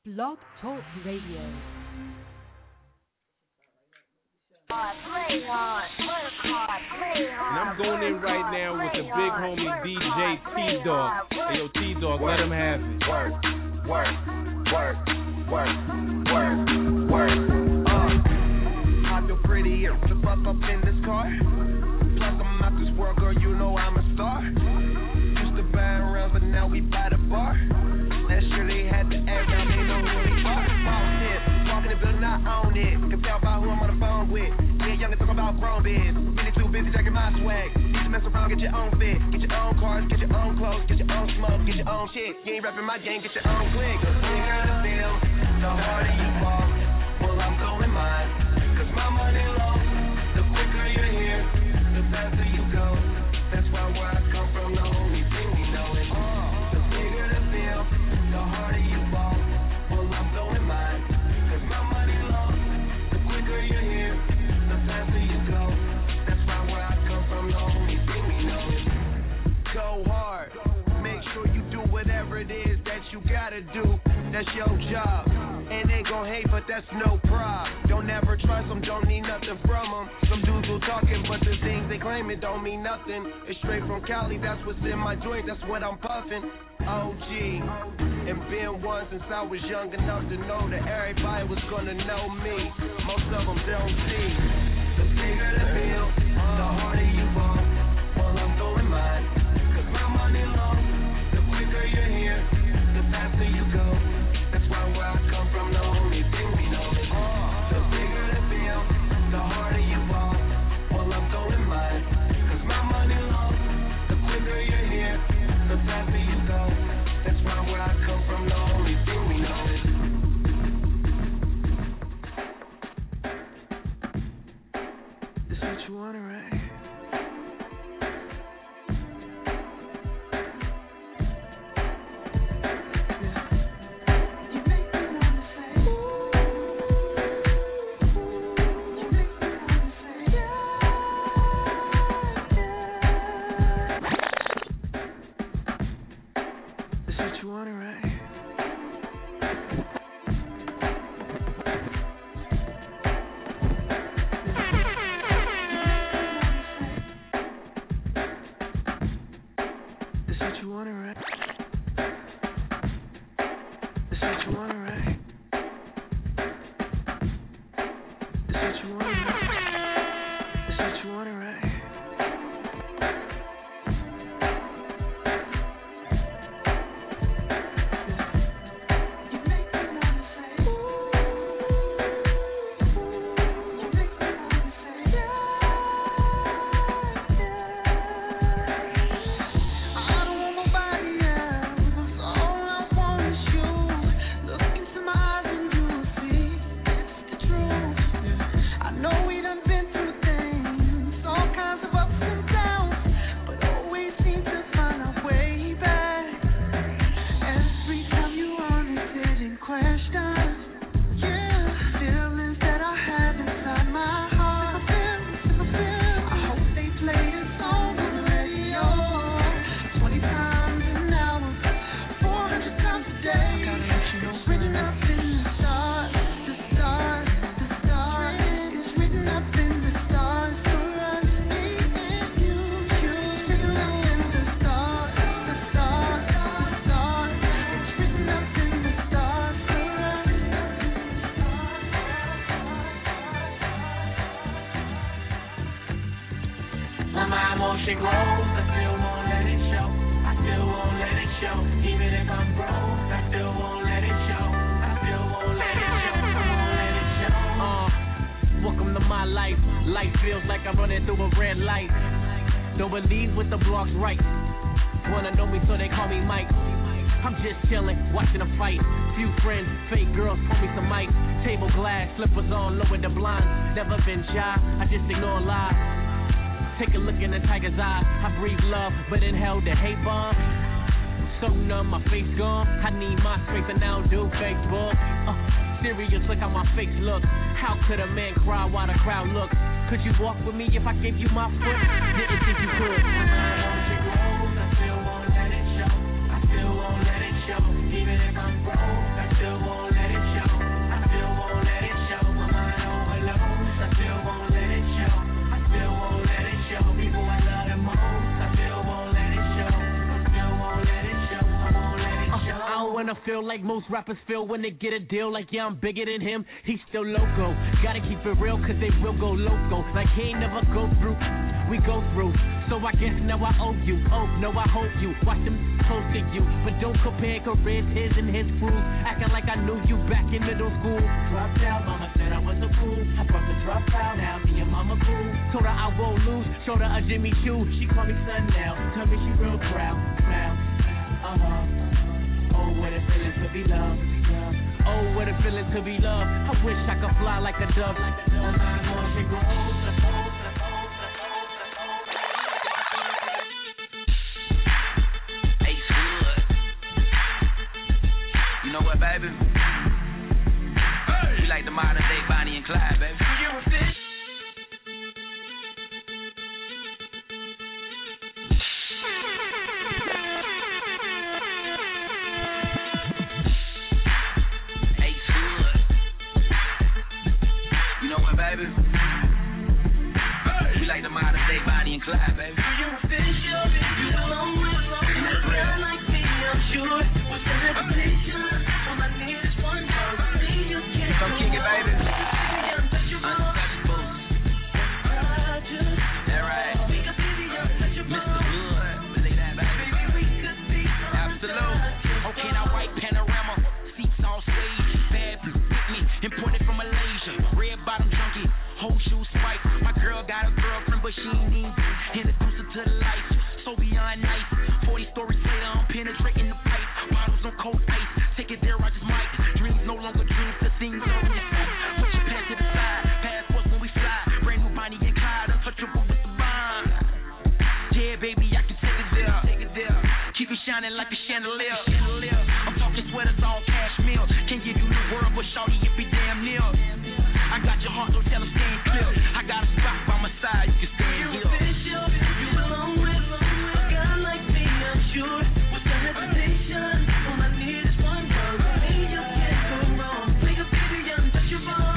Blog Talk Radio. And I'm going in right now with the big homie DJ T-Dog. Hey, yo, T-Dog, let him have it. Work, work, work, work, work, work. I feel pretty to fuck up in this car. Plus I'm out this world, girl, you know I'm a star. Used to buy around, but now we buy the bar. Last year they had the act, now they know who we are. Boss it, walking the building, I own it. Can tell by who I'm on the phone with. Yeah, young and talk about grown biz. Really too busy jacking my swag. Need to mess around, get your own fit. Get your own cars, get your own clothes, get your own smoke, get your own shit. You ain't rapping my game, get your own click. The bigger the deal, the harder you fall. Well, I'm going mine, cause my money low. The quicker you're here, the faster you go. That's why where I come from, the only thing we know is the bigger the deal, the harder you fall. Well, I'm going mine, cause my money low. The quicker you're here, the faster you go. That's why where I come from, the only thing we know is go hard. Make sure you do whatever it is that you gotta do. That's your job. And they gon' hate, but that's no prob. Don't ever trust them, don't need nothing from them. Some dudes will talking, but the things they claim it don't mean nothing. It's straight from Cali, that's what's in my joint, that's what I'm puffing. OG, and been one since I was young enough to know that everybody was gonna know me. Most of them don't see. The bigger the bill, the harder you fall. Well, I'm going mine, cause my money long. The quicker you're here, the faster you go. That's why where I come from, the only thing we know is the bigger the bill, the harder you fall. Well, I'm going mine, cause my money long. The quicker you're here, the faster you go. That's why where I come from, the only thing we know is this what you wanna, right? Take a look in the tiger's eye. I breathe love, but inhale the hate bomb. So numb, my face gone. I need my strength and I don't do Facebook. Serious, look how my face look. How could a man cry while the crowd looks? Could you walk with me if I gave you my foot? Didn't think you could. I still won't let it show. I still won't let it show. Even if I'm broke, I still won't let it show. feel like most rappers feel when they get a deal. Like, yeah, I'm bigger than him, he's still loco. Gotta keep it real, cause they will go loco. Like, he ain't never go through, we go through. So I guess now I owe you. Oh, no, I hope you watch them close to you. But don't compare careers, his and his crews. Acting like I knew you back in middle school. Dropped out, mama said I was a fool. I brought the drop out, now me and mama cool. Told her I won't lose, showed her a Jimmy Choo. She call me son now, tell me she real proud. Oh, what a feeling to be loved. Oh, what a feeling to be loved. I wish I could fly like a dove. Ace Hood. You know what, baby? We like the modern day Bonnie and Clyde, baby. You a fish? Baby. We like the modern day Bonnie and Clyde, baby. You official, you belong with a girl like me, I'm sure. What's the hesitation? All I need is one word. Come kick it, baby. Untouchable. That right. Mr. Hood, believe that, baby. Absolute. Okay, now white panorama, seats all suede, bad pick me, imported from Malaysia. Red bottom junkie, whole shoe spike. My girl got a girlfriend, but she ain't need me. Introduce her to the life, so beyond nice. 40 stories later, I'm penetrating the pipe. Bottles on cold ice, take it there, I just might. Dreams no longer dreams, the things are in your sight. Put your pants to the side, passports when we fly. Brand new Bonnie and Clyde, untouchable with the bond. Yeah, baby, I can take it there. Keep it shining like a chandelier. I'm talking sweaters all cashmere. Can't give you the world, but shawty, it be damn near. I got your heart, don't tell them stand clear. I got a spot by my side, you can stand here. You official, you belong with a guy like me, I'm sure. What's the hesitation? All I need is one word. Ain't you can't go wrong. Make a baby untouchable.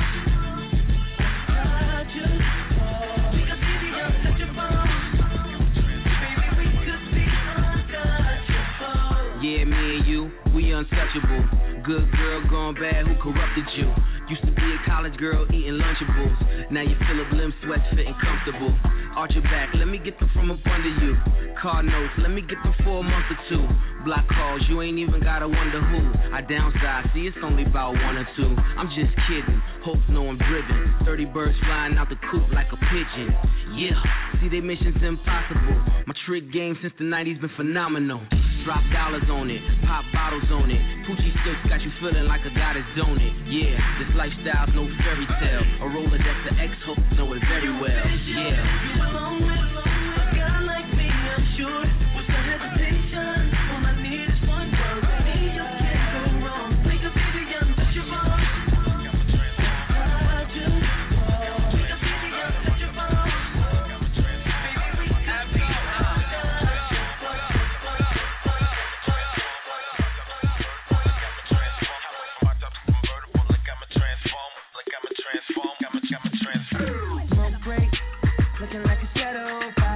I just make a baby untouchable. Baby, we could be untouchable. Yeah, me and you, we untouchable. Good girl gone bad, who corrupted you? Used to be a college girl eating Lunchables. Now you Phillip Lim sweats fitting comfortable. Arch your back, let me get them from up under you. Car notes, let me get them for a month or two. Block calls, you ain't even gotta wonder who. I downsize, see it's only about one or two. I'm just kidding, hope know I'm driven. 30 birds flying out the coop like a pigeon. Yeah, see they mission's impossible. My trick game since the 90s been phenomenal. Drop dollars on it, pop bottles on it. Poochie silks got you feeling like a goddess, don't it? Yeah, this lifestyle's no fairy tale. A Rolodex of ex-hooks know it very well. Yeah. You belong with a guy like me, I'm sure. What's the hesitation? All I need is one word. Ain't you can't go wrong. Make a baby untouchable. I just make a baby untouchable. Baby, we could be Smoke break, looking like a shadow.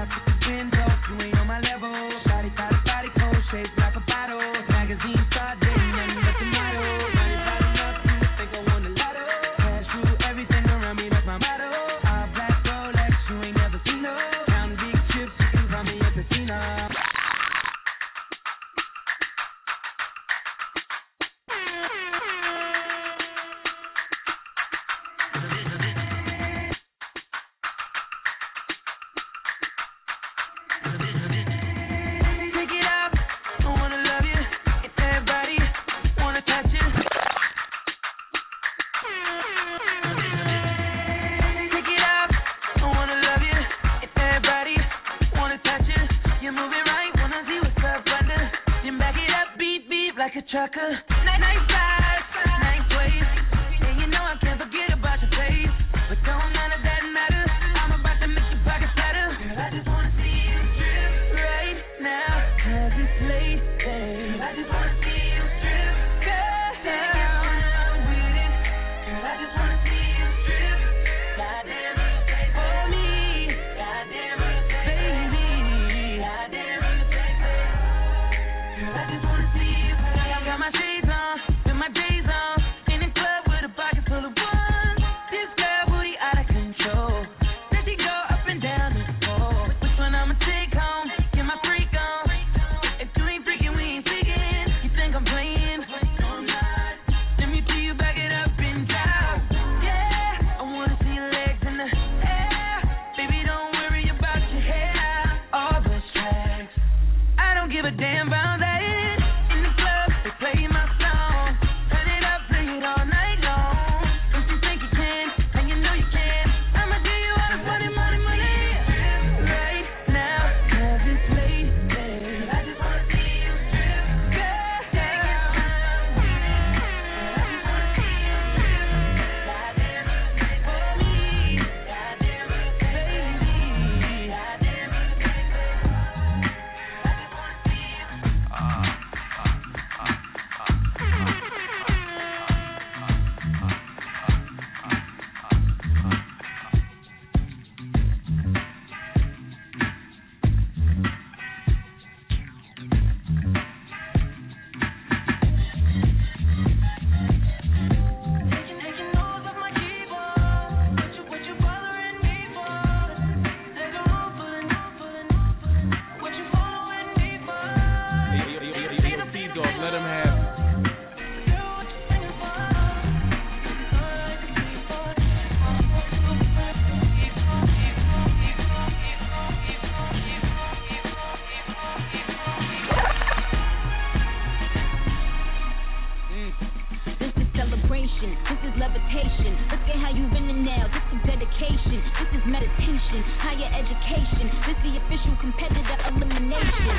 is levitation. Look at how you winning now, this is dedication. This is meditation, higher education. This the official competitor elimination.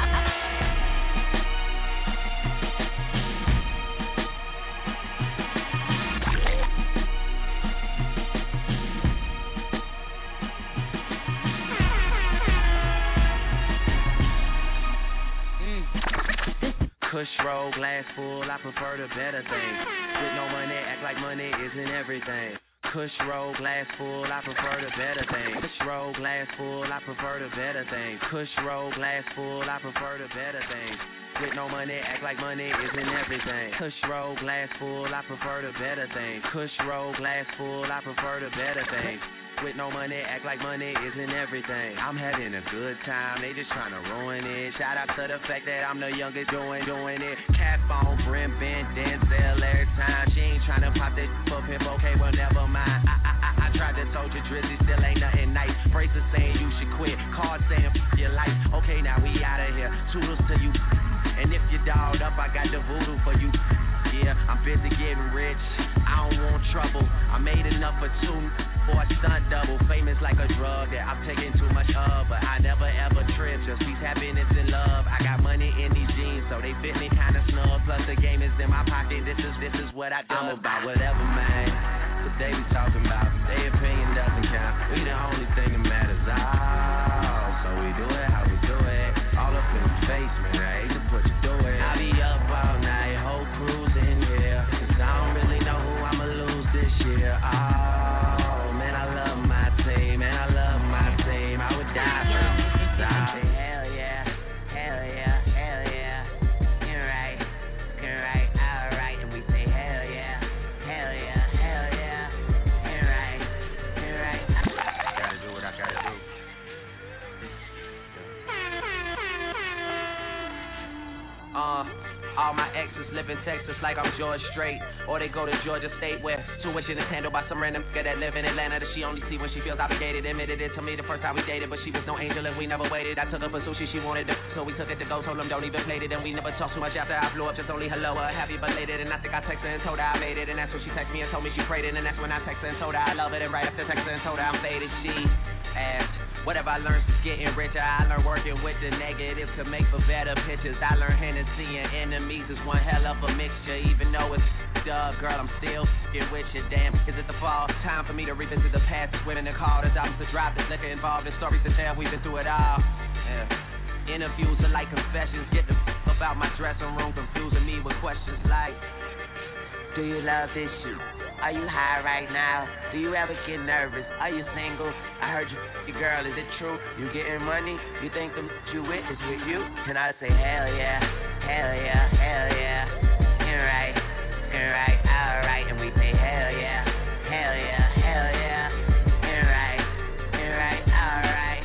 Kush roll, glass full, I prefer the better thing. With no money, act like money isn't everything. Kush roll, glass full, I prefer the better thing. Kush roll, glass full, I prefer the better thing. Kush roll, glass full, I prefer the better thing. With no money, act like money isn't everything. Kush roll, glass full, I prefer the better thing. Kush roll, glass full, I prefer the better thing. With no money, act like money isn't everything. I'm having a good time, they just trying to ruin it. Shout out to the fact that I'm the youngest doing it. Cap on, brim, bend, Denzel every time. She ain't trying to pop that for pimp, okay, well never mind. I tried to told you Drizzy still ain't nothing nice. Braces saying you should quit, cards saying f your life. Okay, now we out of here, toodles to you. And if you dolled up, I got the voodoo for you. Yeah, I'm busy getting rich, I don't want trouble. I made enough for two for a stunt double. Famous like a drug that I'm taking too much of, but I never ever trip, just peace, happiness, and love. I got money in these jeans, so they fit me kinda snug. Plus the game is in my pocket, this is what I do. I'm about whatever, man, what they be talking about. Their opinion doesn't count, we the only thing that matters. So we do it how we do it, all up in the face, man, I hate to put you through it. I be up all night, whole crew's in here, cause I don't really know who I'ma lose this year. Oh, man, I love my team, man, I love my team, I would die for this side. Hell yeah, hell yeah, hell yeah, you're right, alright, and we say hell yeah, hell yeah, hell yeah, you're right, I gotta do what I gotta do. All my exes live in Texas like I'm George Strait, or they go to Georgia State where tuition is handled by some random nigga that live in Atlanta that she only see when she feels obligated. Admitted it to me the first time we dated, but she was no angel and we never waited. I took her for sushi, she wanted to, so we took it to go. Told them don't even play it, and we never talked too much after I blew up. Just only hello or happy belated, and I think I texted her and told her I made it, and that's when she texted me and told me she prayed it, and that's when I texted her and told her I love it, and right after texting her and told her I'm faded, she asked, whatever I learned is getting richer. I learned working with the negatives to make for better pictures. I learned Hennessy and enemies is one hell of a mixture. Even though it's dub, girl, I'm still f***ing with you. Damn, is it the fall? Time for me to revisit the past. It's women to call, there's albums to drop, there's liquor involved, there's stories to tell. We've been through it all. Yeah. Interviews are like confessions. Get the f*** about my dressing room, confusing me with questions like, do you love this shit? Are you high right now? Do you ever get nervous? Are you single? I heard you your girl, is it true? You getting money? You think the you with is with you? And I say, hell yeah, hell yeah, hell yeah. You're right, alright. And we say, hell yeah, hell yeah, hell yeah. You're right, alright.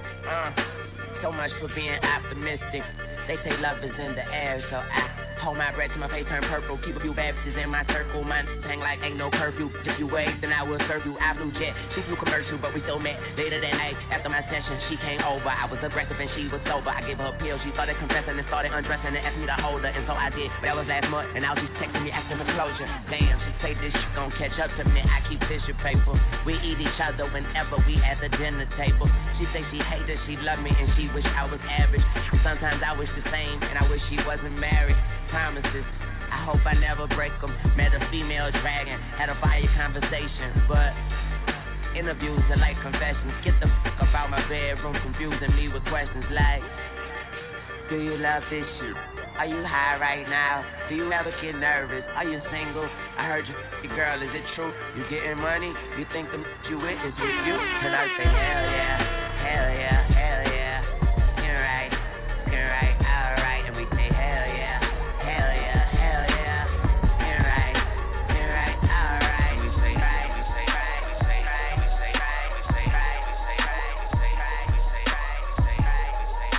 So much for being optimistic. They say love is in the air, so I hold my breath till my face turn purple. Keep a few bad bitches in my circle. Mine hang like ain't no curfew. If you wait, then I will serve you. I flew jet, she flew commercial, but we still met. Later that night, after my session, she came over. I was aggressive and she was sober. I gave her a pill, she started confessing and started undressing and asked me to hold her, and so I did. But that was last month, and now she's texting me asking for closure. Damn, she say this shit gon' catch up to me. I keep tissue paper. We eat each other whenever we at the dinner table. She say she hate that she love me and she wish I was average. Sometimes I wish the same, and I wish she wasn't married. Promises, I hope I never break them. Met a female dragon, had a fire conversation, but interviews are like confessions. Get the fuck about my bedroom, confusing me with questions like, do you love this shit? Are you high right now? Do you ever get nervous? Are you single? I heard your girl, is it true? You getting money? You think the you with is with you? And I say, hell yeah, hell yeah, hell yeah. You're right, alright. And we say, hell yeah, hell yeah, hell yeah. You're right, alright. We say right, we say right, we say right, we say right, we say right, we say right, we say right, we say right, we say right,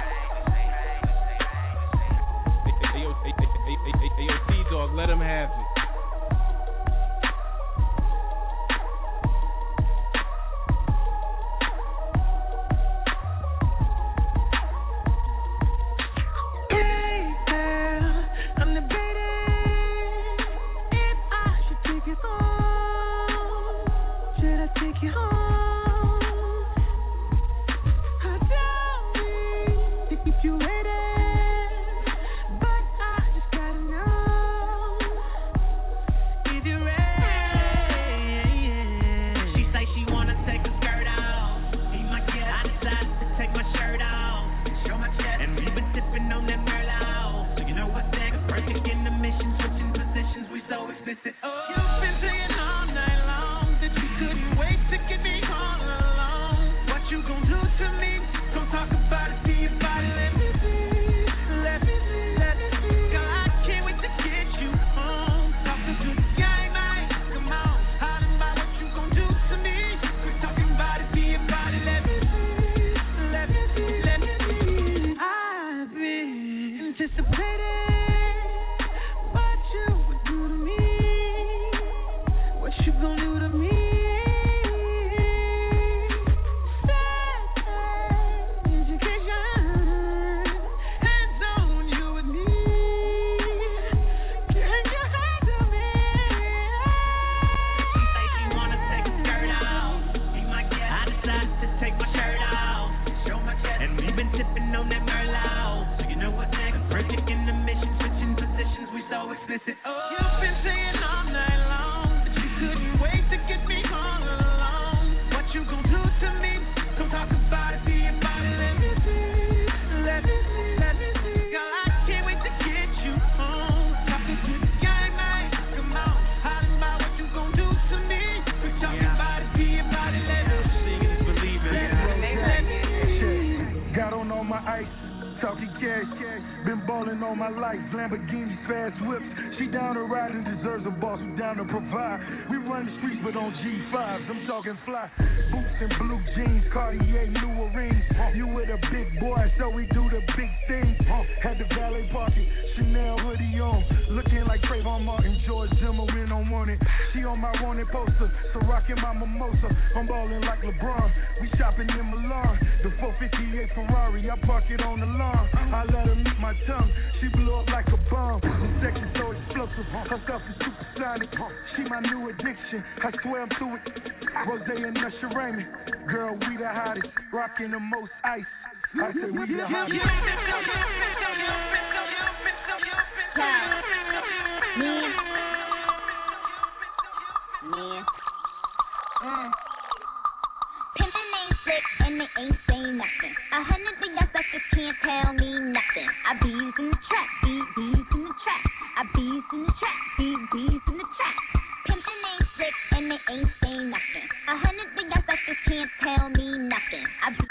we say right. Hey, yo, T-Dog, let him have it. explicit. Oh, you've been saying all night long that you couldn't wait to get me all alone. What you gon' do to me? Don't talk about it, see your body. Let me see, let me see, let me see. Girl, I can't wait to get you home. Talk to the game, man. Come on, hollering about what you gon' do to me. Quit talking about it, see your body. Let me see, let me see, let me see. I've been anticipating what you would do to me. What you gon' do to me? Oh, you've been saying all night long that you couldn't wait to get me all alone. What you gon' do to me? Don't talk about it, see your body. Let me see, let me see, let me see. Girl, I can't wait to get you home. Talking to the game, man. Come on, hollering about what you gon' do to me. Quit talking about it, see your body. Let me see, believe it. Let me see. Got on all my ice, talking cash. Been ballin' all my life, Lamborghinis, fast whips. She down to ride and deserves a boss who down to provide. We run the streets but on G5s, I'm talking fly. Boots and blue jeans, Cartier, Louis rings. You with a big boy, so we do the big things. Had the valet party, Chanel hoodie on. Looking like Trayvon Martin, George Zimmerman on wanted. She on my wanted poster, so rockin' my mimosa. I'm ballin' like LeBron, we shopping in Milan. The 458 Ferrari, I park it on the lawn. I let her meet my tongue, she blew up like a bomb. The sex is so explosive, her stuff is supersonic. She my new addiction, I swear I'm through it. Rose and Usher Raymond, girl, we the hottest, rocking the most ice. I said we the hottest. Pimpin' ain't slick and they ain't saying nothing. 100 things that just can't tell me nothing. I be using the trap, bees in the trap. I be using the trap, bees in the trap. Pimpin' ain't slick and they ain't saying nothing. 100 things that just can't tell me nothing. I be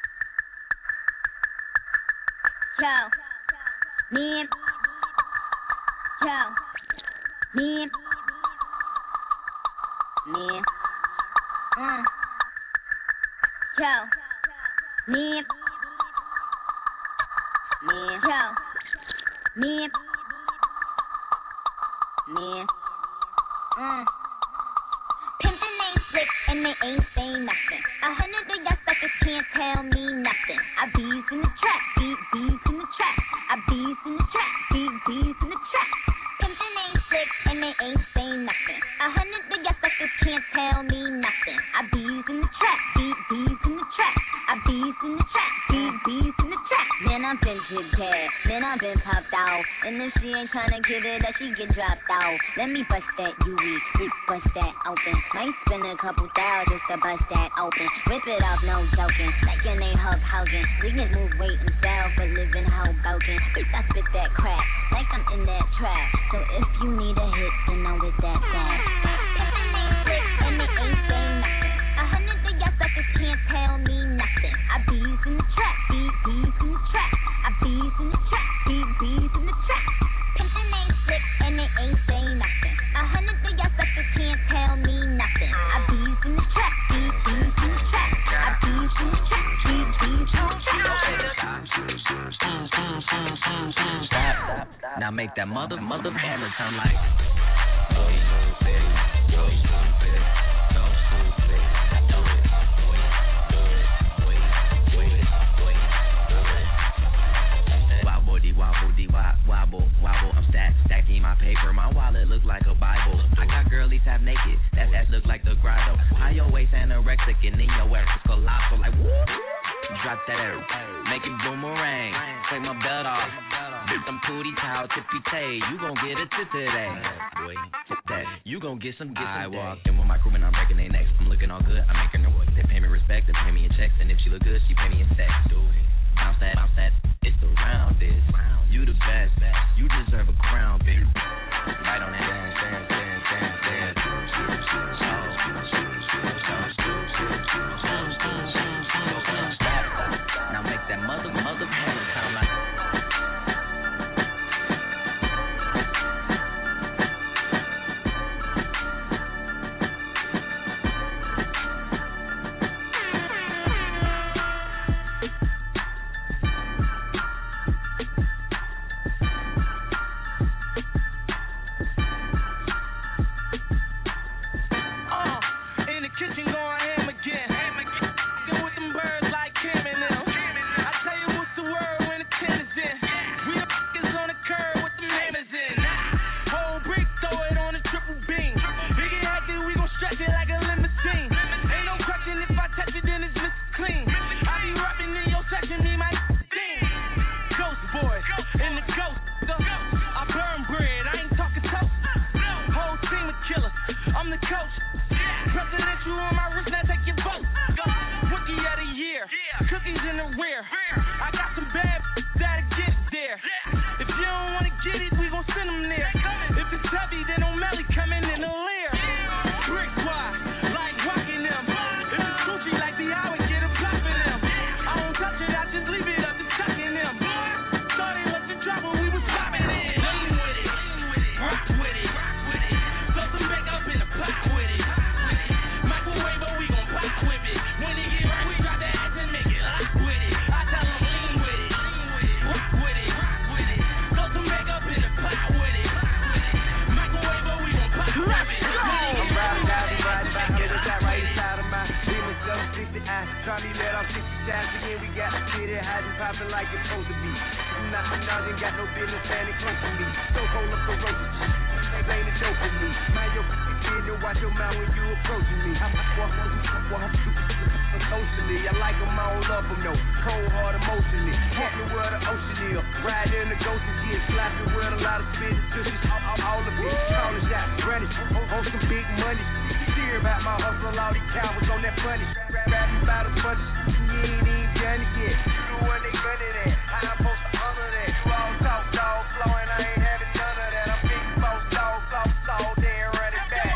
man. Pimpin' ain't slick and they ain't saying nothing. 100 things that just can't tell me nothing. I be using the trap, bees in the trap. I be using the trap, bees in the trap. Pimpin' ain't slick and they ain't saying nothing. 100 things that just can't tell me nothing. I be using the trap, bees in the trap. I be using the trap, bees in the trap. Man, I've been jig-tagged, man, I've been popped out. And if she ain't tryna give it up, she get dropped out. Let me bust that UE, bust that open. Might spend a couple thousand just to bust that open. Rip it off, no joking, like it ain't hub housing. We can move weight and style for living Hoboken. Bitch, I spit that crap, like I'm in that trap. So if you need a hit, then I'm with that fast. Pimpin' ain't slick and they ain't saying nothing. 100 things that just can't tell me nothing. I be using the trap, bees in the trap. I be using the trap, bees in the trap. Pimpin' ain't slick and they ain't saying nothing. 100 things that just can't tell me nothing. I be using the trap, bees in the trap. I be using the trap, bees in the trap. Stop. Now make that mother hammer sound like. Wobble, I'm stacking my paper. My wallet looks like a Bible. I got girlies half naked, that look like the grotto. How your waist anorexic and then your ass is colossal. Like whoop, drop that air, make it boomerang. Take my belt off, get some pootie towel, tippy tay. You gon' get a tip today, boy. Tip that, you gon' get some. I walk in with my crew and I'm breaking their necks. I'm looking all good, I'm making her work. They pay me respect, they pay me in checks, and if she look good, she pay me in sex. Bounce that, it's around this. You the best, you deserve a crown, baby. Right on that dance. I'm the coach. Presidential on my wrist, now take your vote. Rookie of the year, cookies in the rear. I got some bad that'll get there. If you don't wanna get it, we gon' send them there. If it's heavy, then O'Malley coming in the leer. Brick squad, like rocking them. If it's Gucci, like the Howard, get a pop in them. I don't touch it, I just leave it up to sucking them. Thought they let the drop, but we was popping it. Lean with it, rock with it. Throw some makeup in the pot with it. Microwave, but we gon' pop with it. When it get right, we drop the ass and make it hot with it. I tell them lean with it, rock with it. Throw some makeup in the pot with it. Microwave, but we gon' pop with it. I'm riding back, get a shot right inside of my demon 760 eye. Charlie let off 60 times again. We got the city hiding, popping like it's supposed to be. I'm not my dog, ain't got no business standing close to me. So cold up the road, they ain't a joke with me. Mind your kid and watch your mouth when you approaching me. I'm socially, I like them, I don't love them, no. Cold hard emotionally, walk me where the ocean is. Ride in the ghost and get slapping with a lot of spit and tushes, all of it. Call a shot, run it, on some big money. Hear about my hustle, all these cowards on that money. Grab me by the bunch, you ain't even done it yet. You know what they running at, how I'm supposed to honor that. You all talk, dog, flow, and I ain't having none of that. I'm big boss, dog, floss all day and run it back.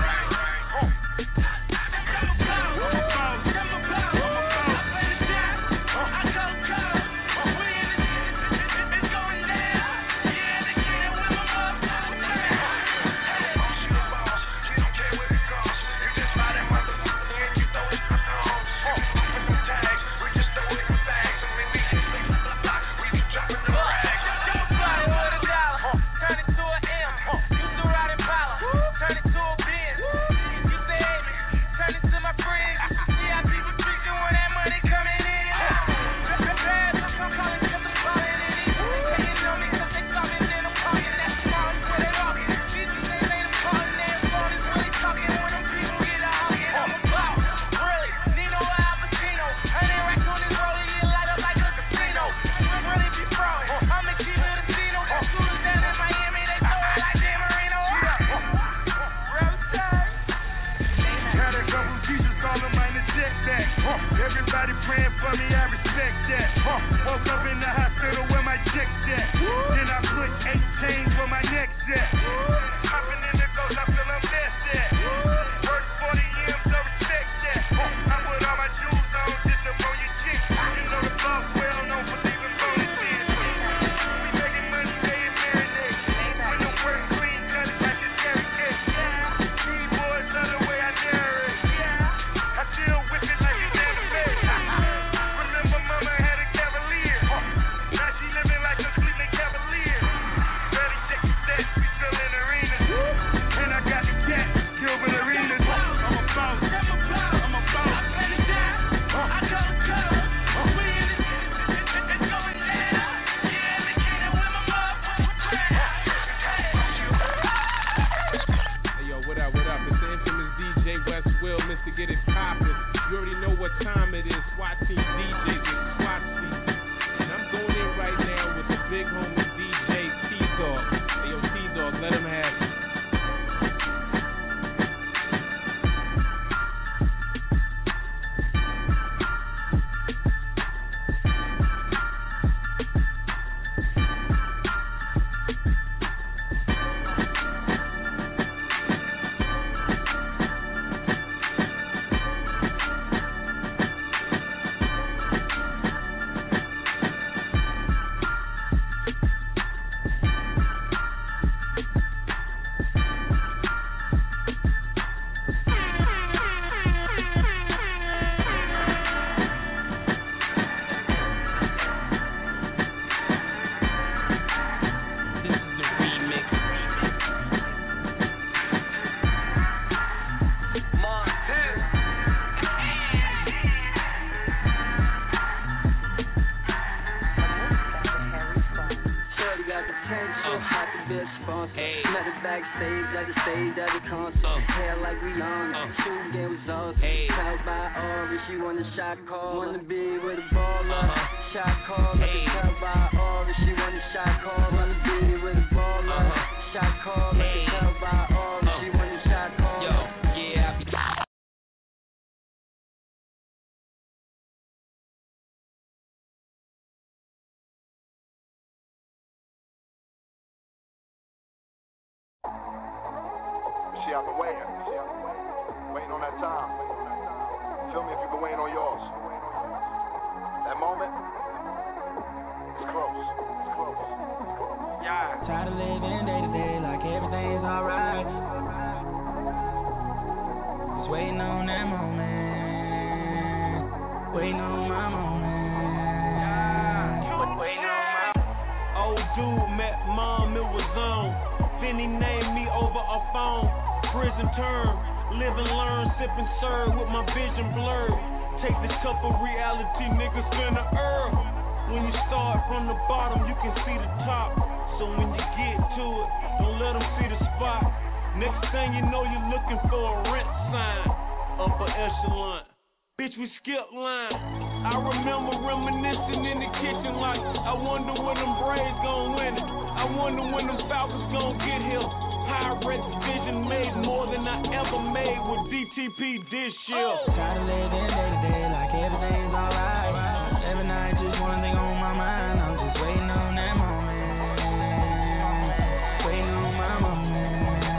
Everybody praying for me, I respect that. Woke up in the hospital where my check's at. Then I put 8 chains where my neck's at. Hopping in the ghost, I feel I'm best at. Work 40 M's, so respect that. I put all my jewels on, just up on your chick. You know the boss well known for leaving bonuses. We making money, staying marinated. When the work clean, cut it like it's Gary Cash. These boys love the way I narrate. I still whip it like you never met. Remember mama had a Cavalier. Now she living like a Cleveland Cavalier. Ready, check the stats, we filling arenas. And I got the cat, Gilbert Arenas. I'm a boss. I'm a boss. I go color. We in it. It's going down. Yeah, they can't with my motherfucking Hey yo, what up? It's the infamous DJ West Will, Mr. Get It Poppin'. You already know what time it is. SWAT Team DJs with SWAT season. And I'm going in right now with the big homie DJ T-Dog. Hey yo, T-Dog, let him have it. Backstage at the stage at the concert. Hair like Rihanna, shooting game results. Tell by Ori, she want a shot call. Wanna be with a baller, shot call. Let me tell by Ori, she want a shot call. Wanna be with a baller, shot call. Let me tell by Ori, she want a shot call. I've been waiting. Waiting on that time. Feel me if you've been waiting on yours. That moment, it's close. It's close. Yeah. Tired of living day to day like everything's alright. Just waiting on that moment. Waiting on my moment. Yeah. Waiting on my old dude met mom, it was on. Then he named me over a phone. Prison term, live and learn, sip and serve with my vision blurred. Take this cup of reality, niggas finna earn. When you start from the bottom, you can see the top. So when you get to it, don't let them see the spot. Next thing you know, you're looking for a rent sign. Upper echelon, bitch, we skip line. I remember reminiscing in the kitchen like, I wonder when them Braves gon' win it. I wonder when them Falcons gon' get here. Pirates vision made more than I ever made with DTP this year. Tired of living day to day like everything's alright. Every night just one thing on my mind. I'm just waiting on that moment. Waiting on my moment.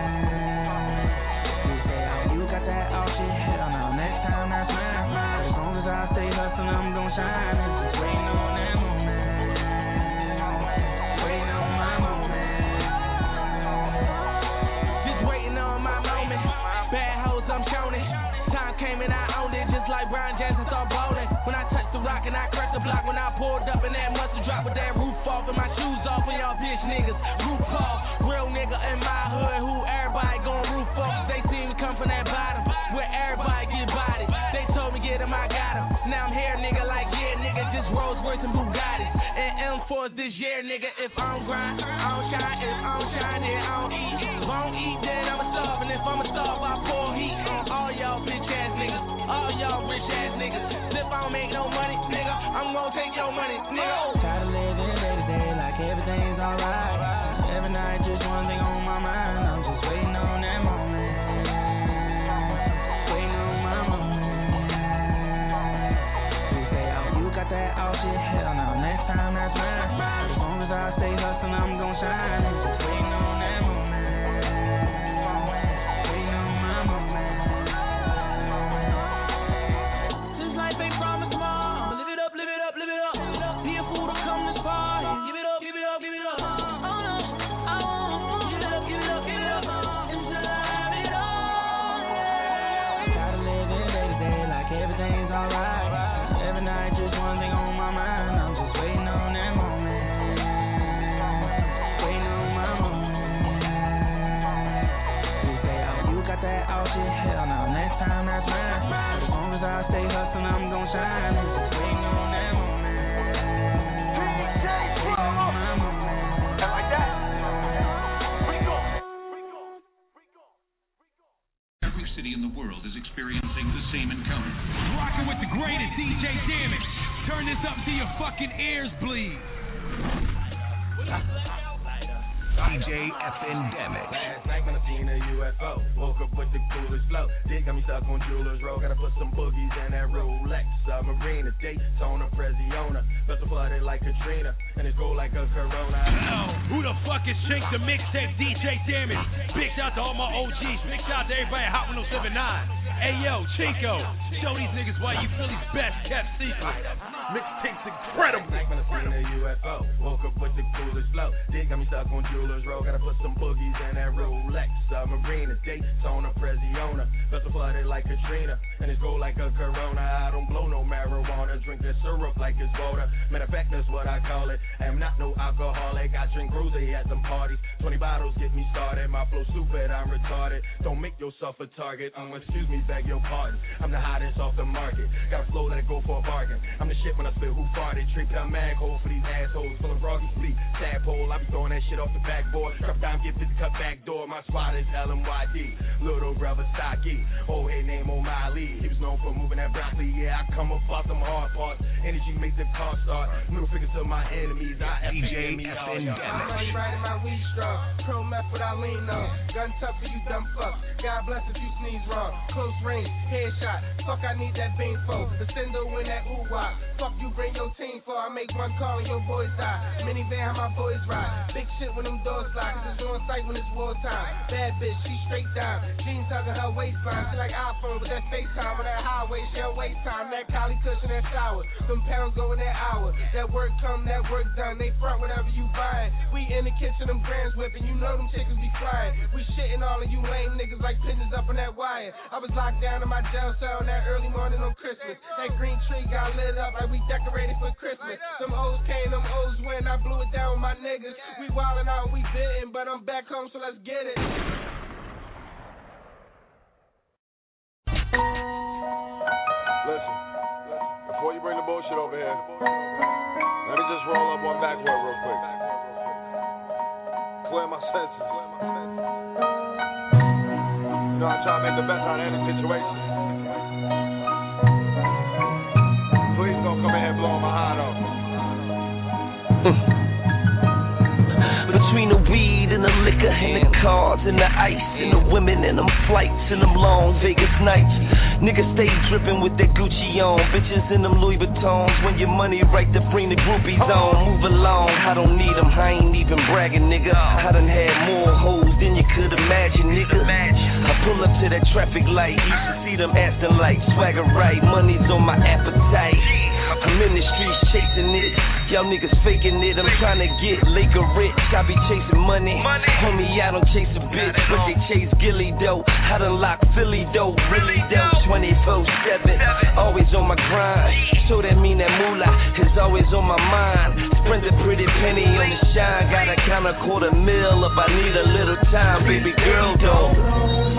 You say, oh, you got that all shit. Hell no, next time that's mine. As long as I stay hustling, I'm gon' shine. It's just waiting on that moment. Waiting on my moment. Just waiting on my moment. Bad hoes, I'm showing it. Time came and I owned it, just like Brian Jackson start bowling. When I touched the rock and I cracked the block, when I pulled up and that muscle drop with that roof off and my shoes off and y'all bitch niggas. Roof off, real nigga in my hood who everybody gon' roof off. They see me come from that bottom where everybody get bodied. They told me get him, I got him. Now I'm here, nigga, like yeah, nigga, just Rolls Royce and Bugattis and M4s this year, nigga. If I don't grind, I don't shine. If I don't shine, then I don't eat. If I don't eat, then I'ma starve. And if I'ma starve, I pour heat on all y'all bitch ass niggas, all y'all rich ass niggas. If I don't make no money, nigga, I'm gonna take your money, nigga. Tired of living day to day like everything's alright. Every night just one thing on my mind. I'm just waiting on that moment. Waiting on my moment. You say, oh, you got that all shit. Hell no, next time that's mine. As long as I stay hustling, I'm gon' shine. It's just waiting on that moment. Waiting on my moment. Just like they promised, mom. Live it up, live it up, live it up. Be a fool to come this far. Give it up, give it up, give it up. Oh no, I won't. Give it up, give it up, give it up. Until I have it all. Yeah. Tired of living day to day like everything's alright. Every night just one thing on my mind. I'm just waiting on that moment. Waiting on my moment. You say, oh, you got that all shit. Hell no, next time that's mine. As long as I stay hustling, I'm gon' shine. It's just waiting on that moment. Waiting on my moment. Like that. Every city in the world is experiencing the same encounter. Rocking with the greatest DJ Damage. Turn this up till your fucking ears bleed. DJ Epidemic. Last night when I seen a UFO, woke up with the coolest flow. Dick got me stuck on Jewelers Row. Gotta put some boogies in that Rolex submarine. A Daytona, Preziona, vessel flooded like Katrina, and it's go like a Corona. Who the fuck is Chink the mixtape DJ Damage? Big shout to all my OGs. Big shout to everybody at Hot 107.9. Hey yo, Chinko, show these niggas why you Philly's best kept secret. Mixtape's incredible. Last night when I seen a UFO, woke up with the coolest flow. Dick got me stuck on Jewelers Row. Gotta put some boogies in that Rolex submarine. A Daytona, Preziona, vessel flooded like Katrina, and it's go like a Corona. I don't blow no marijuana, drink that syrup like it's water. Matter of fact, that's what I call it. I am not no alcoholic. I drink Cruiser at them parties. 20 bottles get me started. My flow stupid, I'm retarded. Don't make yourself a target. Excuse me, beg your pardon. I'm the hottest off the market. Got a flow, let it go for a bargain. I'm the shit when I spit. Who farted? Trick down mag hole for these assholes. Full of froggy sleep, tadpole. I be throwing that shit off the backboard. Drop down, get 50 cut back door. My squad is LMYD. Little brother stocky. Old head DJ named O'Malley. He was known for moving that broccoli. Yeah, I come up off them hard parts. Energy makes the car start. Middle finger to my enemies. I DJ FN. Money right in my weed straw. Pro meth what I lean on. Gun tough for you dumb fuck. God bless if you sneeze wrong. Close range, headshot. Fuck, I need that beam for. The Sendo in that ooh-wah. Fuck you bring your team for. I make one call and your boys die. Minivan how my boys ride. Big shit when them doors slide. Cause it's on sight when it's wartime. Bad bitch, she straight down. Jeans tugging her waistline. She like iPhone with that FaceTime. With that highway, she on wait time. That collie cushion, that shower. Them pounds go in that hour. That work come, that work done. They front whatever you buying. We in the kitchen, them grands whipping. You know them chickens be flying. We shitting all of you lame niggas like pigeons up on that wire. I was locked down in my jail cell that early morning on Christmas. That green tree got lit up like we decorated for Christmas. Them O's came, them O's went. I blew it down with my niggas. We wildin' out, we didn't, but I'm back home, so let's get it. Listen, before you bring the bullshit over here, let me just roll up one backward real quick. Clear my senses. You know, I try to make the best out of any situation. Please don't come in here blowing my heart off. Between the weed and the liquor and the cars and the ice and the women and them flights and them long Vegas nights, niggas stay drippin' with that Gucci on, bitches in them Louis Vuittons. When your money right to bring the groupies on, move along. I don't need them, I ain't even bragging, nigga. I done had more hoes than you could imagine, nigga. I pull up to that traffic light, you should see them acting like swagger right. Money's on my appetite. I'm in the streets chasing it. Y'all niggas faking it. I'm trying to get Laker rich. I be chasing money. Homie, I don't chase a bitch, but they chase Gilly dough. I done lock Philly dough, really dough. 24/7, always on my grind. So that mean that moolah is always on my mind. Spend a pretty penny on the shine. Gotta count $250,000 if I need a little time. Baby girl, don't.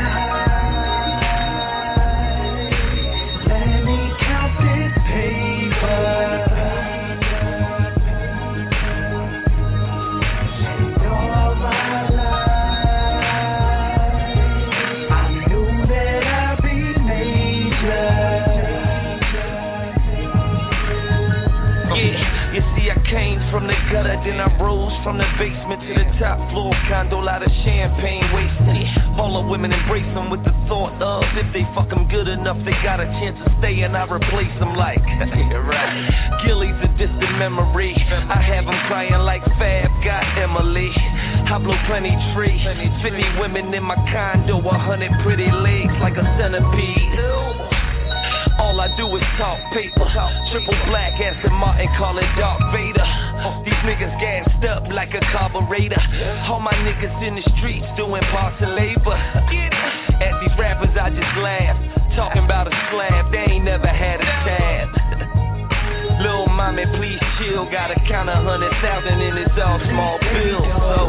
From the gutter, then I rose from the basement to the top floor. Condo, lot of champagne wasted. All the women embrace them with the thought of if they fuck them good enough, they got a chance to stay and I replace them like right. Gilly's a distant memory. I have them crying like Fab got Emily. I blow plenty tree. 50 women in my condo, 100 pretty legs like a centipede. All I do is talk paper. Triple black, Aston Martin, call it Darth Vader. These niggas gassed up like a carburetor. All my niggas in the streets doing parts of labor. At these rappers I just laugh. Talking about a slab, they ain't never had a tab. Lil' mommy, please chill. Gotta count 100,000 and it's all small bills. So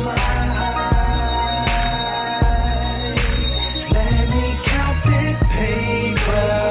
let me count this paper.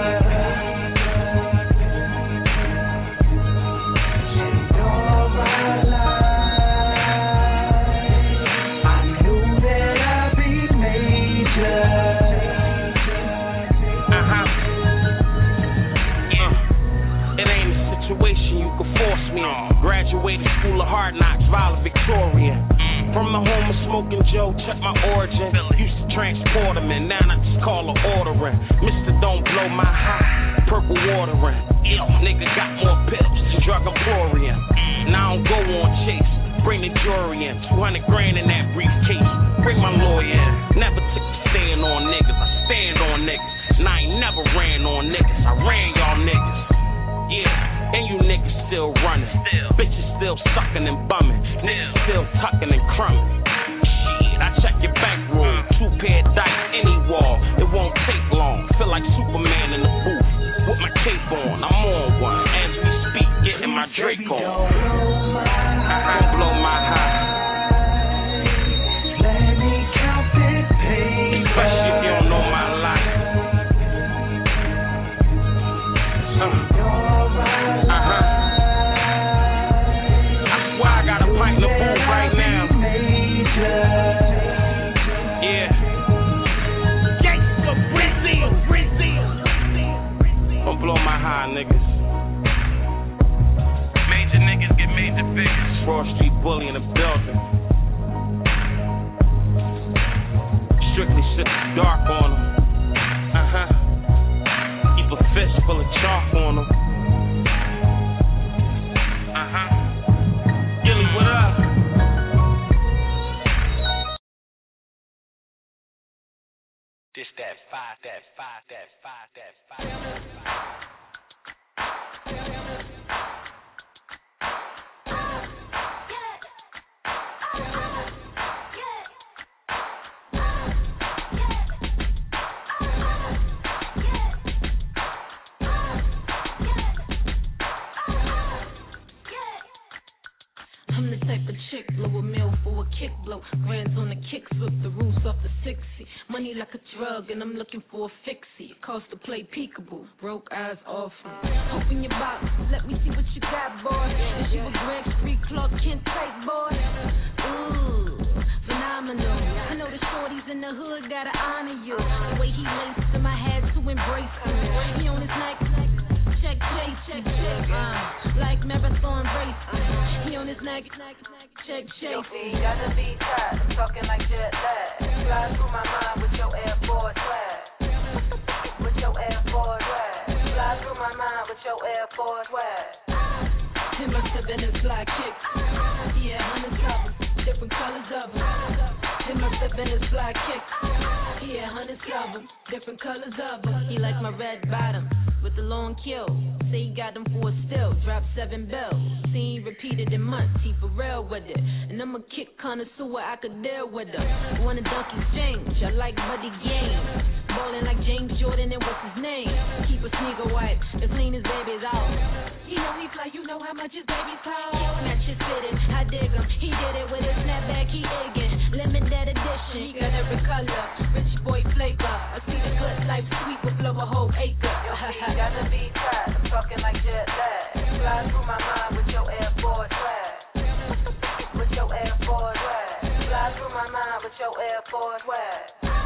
Graduated School of Hard Knocks, valedictorian. From the home of Smoking Joe, check my origin. Used to transport him in, now I just call her ordering. Mr. Don't Blow My High, purple watering. Nigga got more pips to drug emporium. Now I don't go on chase, bring the jury in. 200 grand in that briefcase, bring my lawyer in. Never took a stand on niggas, I stand on niggas. And I ain't never ran on niggas, I ran y'all niggas. Yeah, and you niggas still running. Bitches still sucking and bumming. Niggas still tucking and crumbing. Shit, I check your bankroll. 2 pair of dice, any wall. It won't take long. Feel like Superman in the booth with my cape on. I'm on one. As we speak, getting my Drake on. Don't blow my high. Let me count this paper. Especially if you don't know my life. I got a pint in the booth right now. high niggas. Major niggas get major figures. Broad Street bully in the building. Strictly shit dark on them. Keep a fist full of chalk on them. Gilly, what up? This that five. I'm the type of chick, blow a meal for a kick blow. Grands on the kicks, flip the roofs off the 60. Money like a drug, and I'm looking for a fixie. Cost to play peekaboo, broke eyes off. Open your box, let me see what you got, boy. Is you a Greg Street Clark Kent type, boy? Ooh, phenomenal. I know the shorties in the hood gotta honor you. The way he laced him, I had to embrace him. He on his neck, check, like marathon race. He on his neck, check. Your feet gotta be tight. I'm talking like jet lag. Fly through my mind with your Air Force swag. With your Air Force swag. Fly through my mind with your Air Force swag. It must have been his fly kicks. Yeah, $100, different colors of them. It must have been his fly kicks. Yeah, $100, different colors of them. He like my red bottom with the long kill. Say he got them for a still. Drop 7 bills. Seen repeated in months. He for real with it. And I'm a kick connoisseur. I could deal with her. Want a dunk exchange. I like Buddy Games. Ballin' like James Jordan and what's his name? Keep a sneaker wipe. To clean his babies out. You know he fly. You know how much his babies cost. Match his fitted. I dig him. He did it with his snapback. He egging. Limited edition. He got every color. Rich boy flavor. I see the good life sweet will blow a whole acre. You gotta be tight. I'm talking like jet lag. Fly through my mind with your Air Force swag. With your Air Force swag. Fly through my mind with your Air Force swag.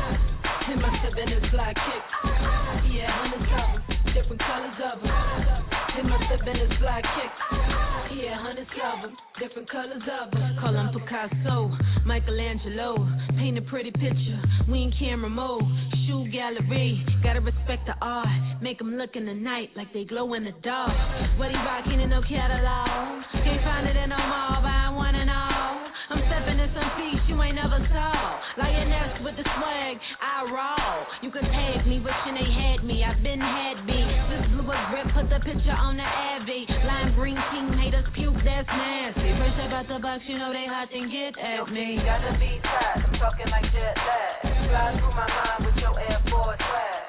It must have been his fly kicks. Yeah, $100, different colors of them. It must have been his fly kicks. Yeah, $100, different colors of them. Call him Picasso, Michelangelo. Paint a pretty picture, we in camera mode. Shoe gallery, gotta respect the art. Make them look in the night like they glow in the dark. What he rocking in no catalog. Can't find it in no mall, but I wanna know. I'm stepping in some peace you ain't never saw. Lioness with the swag, I raw. You can tag me, wishing they had me. I've been had beat. This blue was grip, put the picture on the Abbey. Lime green king haters puke, that's nasty. Fresh about the box, you know they hot and get at me. You gotta be tight, I'm talking like jet lag. Fly through my mind with your Air Force swag.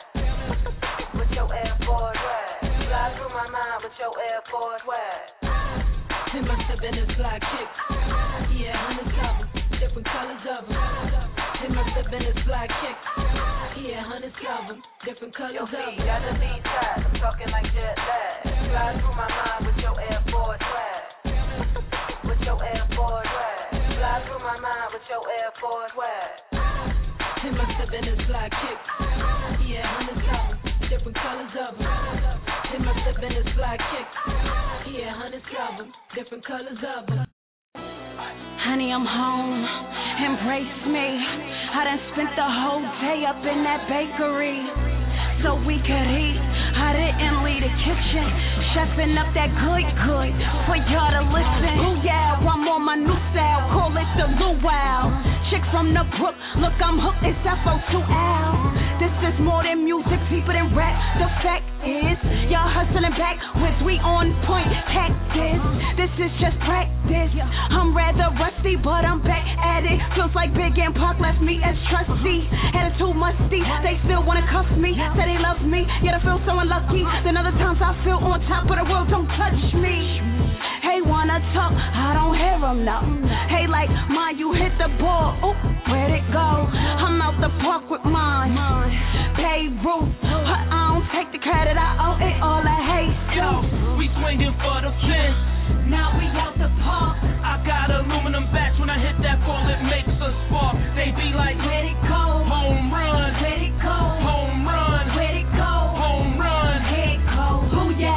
With your Air Force swag. Fly through my mind with your Air Force swag. It must have been his fly kicks. Yeah, $100, different colors of them. It must have been his fly kicks. Yeah, $100, different colors of them. You gotta be tight, I'm talking like jet lag. Fly through my mind with your Air Force swag. With your Air Force swag. Fly through my mind with your Air Force swag. It must have been his fly kicks. Yeah, $100, different colors of them. It must have been his fly kicks. Yeah, $100, different colors of them. Honey, I'm home. Embrace me. I done spent the whole day up in that bakery so we could eat. I didn't leave the kitchen, chefing up that good for y'all to listen. Oh yeah, I'm on my new style, call it the luau. Chick from the brook, look I'm hooked, it's FO2L. This is more than music, people than rap. The fact is, y'all hustling backwards, we on point, cactus. This is just practice. I'm rather rusty, but I'm back at it. Feels like Big and Pac left me as trustee. Attitude musty, they still wanna cuff me. Say they love me, yet I feel so unlucky. Then other times I feel on top of the world, don't touch me. Hey, wanna talk, I don't hear them now. Hey, like, mine, you hit the ball, oop, where'd it go? I'm out the park with mine. Babe Ruth, I don't take the credit, I owe it all to Jesus. We swinging for the fence. Now we out the park. I got aluminum bats when I hit that ball, it makes a spark. They be like, let it go, home run, let it go, home run, let it go, home run, here it goes. Oh yeah.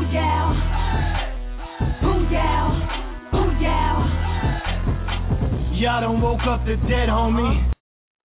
Booyah. Booyah. Booyah. Y'all done woke up the dead, homie.